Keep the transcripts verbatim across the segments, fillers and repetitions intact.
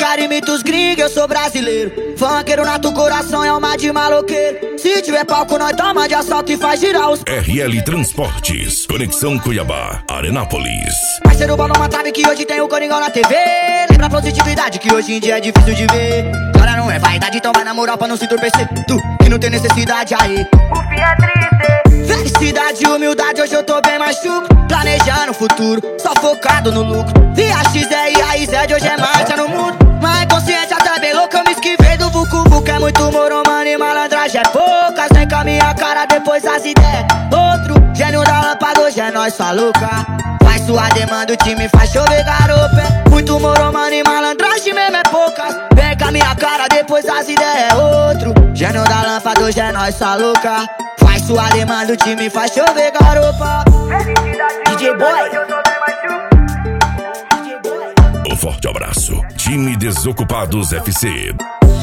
caras imitam os gringos, eu sou brasileiro. Funkeiro nato, coração é alma de maloqueiro. Se tiver palco, nós toma de assalto e faz girar os... R L Transportes, Conexão Cuiabá, Arenápolis. Parceiro, bola uma trave que hoje tem o Coringão na T V. Lembra a positividade que hoje em dia é difícil de ver. Agora não é vaidade, então vai na moral pra não se entorpecer. Tu, que não tem necessidade aí, o fim é triste. Felicidade e humildade, hoje eu tô bem mais chuco. Planejando o futuro, só focado no lucro. Via X é e a I Z, hoje é marcha no mundo. Mas consciência tá bem louca, eu me esquivei do Vucu Vucu. É muito moro, mano, e malandragem é poucas. Vem com a minha cara, depois as ideias. Outro gênio da lâmpada, hoje é nós, sua louca. Faz sua demanda, o time faz chover garopa. É muito moro, mano, e malandragem mesmo é poucas. Vem com a minha cara, depois as ideias. Outro gênio da lâmpada, hoje é nós, sua louca. Faz sua demanda, o time faz chover garopa. D J Boy, Um forte abraço, time Desocupados F C.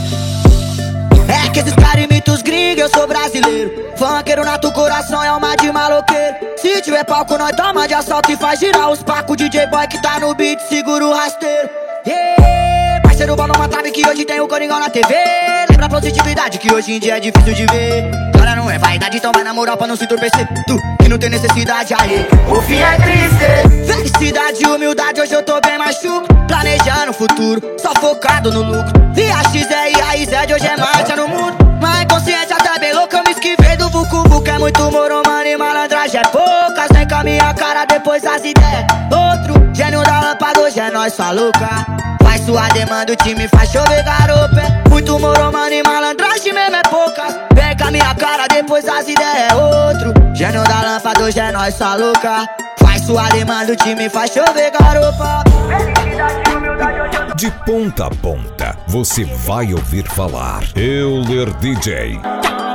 É que esses caras imitam os gringos, eu sou brasileiro. Funkeiro nato, coração é alma de maloqueiro. Se tiver palco, nós toma de assalto e faz girar os pacos. D J Boy que tá no beat, segura o rasteiro. Yeah. Parceiro, bola uma trave que hoje tem o Coringão na T V. Lembra a positividade que hoje em dia é difícil de ver. Agora não é vaidade, então vai na moral pra não se entorpecer. Tu, que não tem necessidade aí, o fim é triste. Felicidade e humildade, hoje eu tô bem mais chuco. Planejando o futuro, só focado no lucro. Via X é e a I Z, hoje é marcha no mundo. Mas consciência tá bem louca, eu me esquivei do Vucu Vucu. É muito moro, mano, e malandragem é poucas. Vem com a minha cara, depois as ideias. Outro gênio da lâmpada, hoje é nós, sua louca. Faz sua demanda, o time faz chover garopa. É muito moro, mano, e malandragem mesmo é poucas. Vem com a minha cara, depois as ideias. Outro gênio da lâmpada, hoje é nós, sua louca. Faz sua demanda, o time faz chover garopa. De ponta a ponta, você vai ouvir falar Euler D J.